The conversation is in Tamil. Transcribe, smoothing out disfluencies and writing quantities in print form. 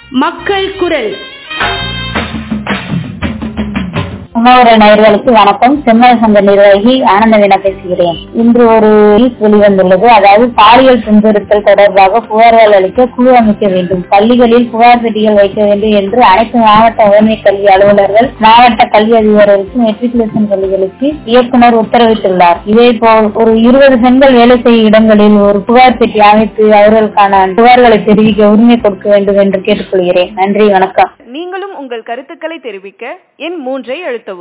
மக்கள் குரல். உணவுரை நேயர்களுக்கு வணக்கம். செம்மல சங்க நிர்வாகி ஆனந்தவீனா பேசுகிறேன். இன்று ஒரு நியூஸ் வெளிவந்துள்ளது. அதாவது பாலியல் துன்புறுத்தல் தொடர்பாக புகார்கள் அளிக்க குழு அமைக்க வேண்டும், பள்ளிகளில் புகார் பெட்டிகள் வைக்க வேண்டும் என்று அனைத்து மாவட்ட உயர்நிலை கல்வி அலுவலர்கள், மாவட்ட கல்வி அதிகாரிகளுக்கு, மெட்ரிகுலேஷன் பள்ளிகளுக்கு இயக்குனர் உத்தரவிட்டுள்ளார். இதேபோல் ஒரு 20 பெண்கள் வேலை செய்யும் இடங்களில் ஒரு புகார் பெட்டி அமைத்து அவர்களுக்கான புகார்களை தெரிவிக்க உரிமை கொடுக்க வேண்டும் என்று கேட்டுக்கொள்கிறேன். நன்றி, வணக்கம். நீங்களும் உங்கள் கருத்துக்களை தெரிவிக்க எண் 3 அழுத்தவும்.